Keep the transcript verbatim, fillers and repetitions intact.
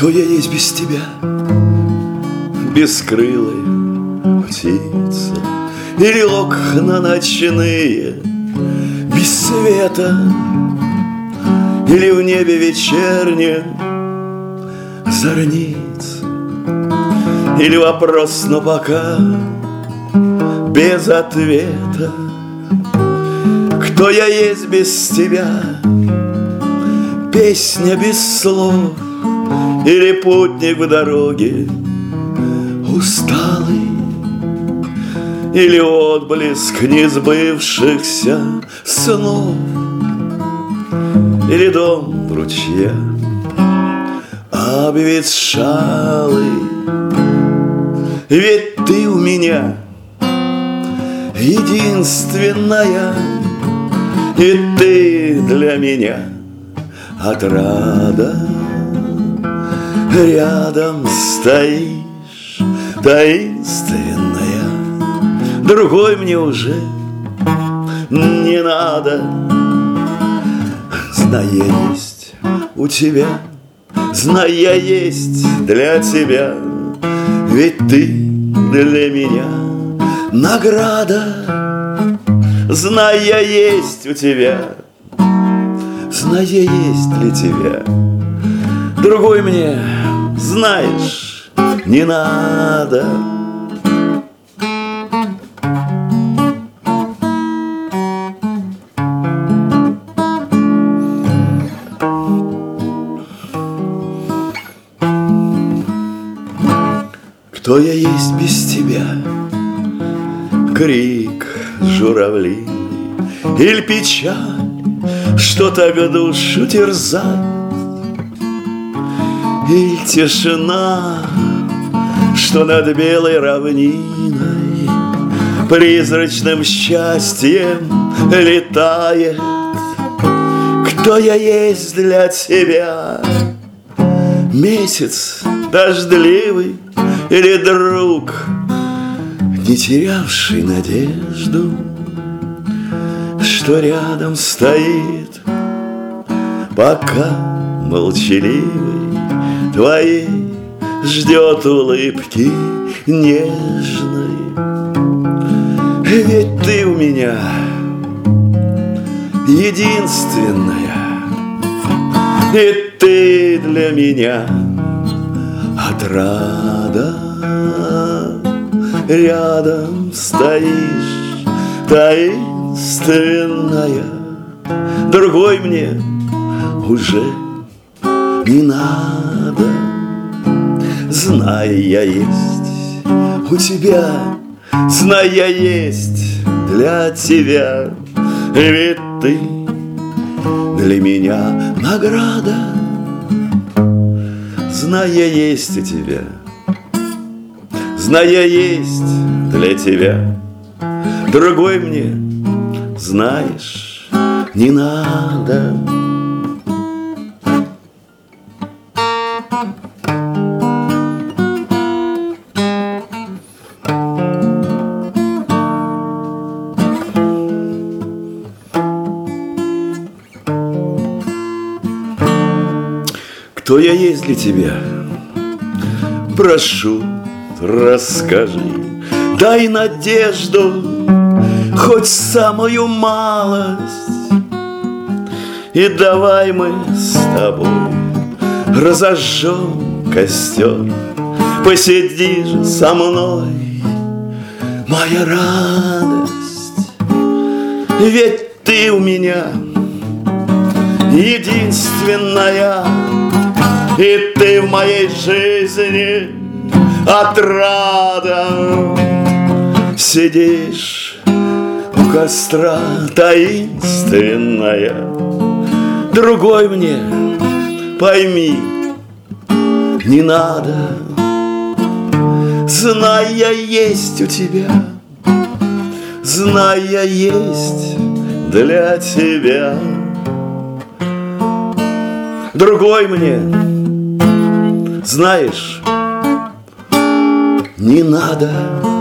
Кто я есть без тебя? Бескрылая птица или окна ночные без света, или в небе вечернем зорница, или вопрос, но пока без ответа. Кто я есть без тебя? Песня без слов или путник в дороге усталый, или отблеск несбывшихся снов, или дом в ручье обветшалый. Ведь ты у меня единственная, и ты для меня отрада. Рядом стоишь, таинственная, другой мне уже не надо. Зная есть у тебя, зная есть для тебя, ведь ты для меня награда. Зная есть у тебя, зная есть для тебя, другой мне, знаешь, не надо. Кто я есть без тебя? Крик журавлиный или печаль, что так душу терзает, или тишина, что над белой равниной призрачным счастьем летает. Кто я есть для тебя? Месяц дождливый или друг, не терявший надежду, что рядом стоит, пока молчаливый твоей ждет улыбки нежной. Ведь ты у меня единственная, и ты для меня отрада. Рядом стоишь, таинственная, другой мне уже не надо. Зная есть у тебя, зная есть для тебя, ведь ты для меня награда. Зная есть у тебя, зная есть для тебя, другой мне, знаешь, не надо. Кто я есть для тебя? Прошу, расскажи, дай надежду, хоть самую малость. И давай мы с тобой разожжем костер, посиди же со мной, моя радость. Ведь ты у меня единственная, и ты в моей жизни отрада. Сидишь у костра таинственная, другой мне, пойми, не надо. Зная есть у тебя, зная есть для тебя, другой мне, знаешь, не надо.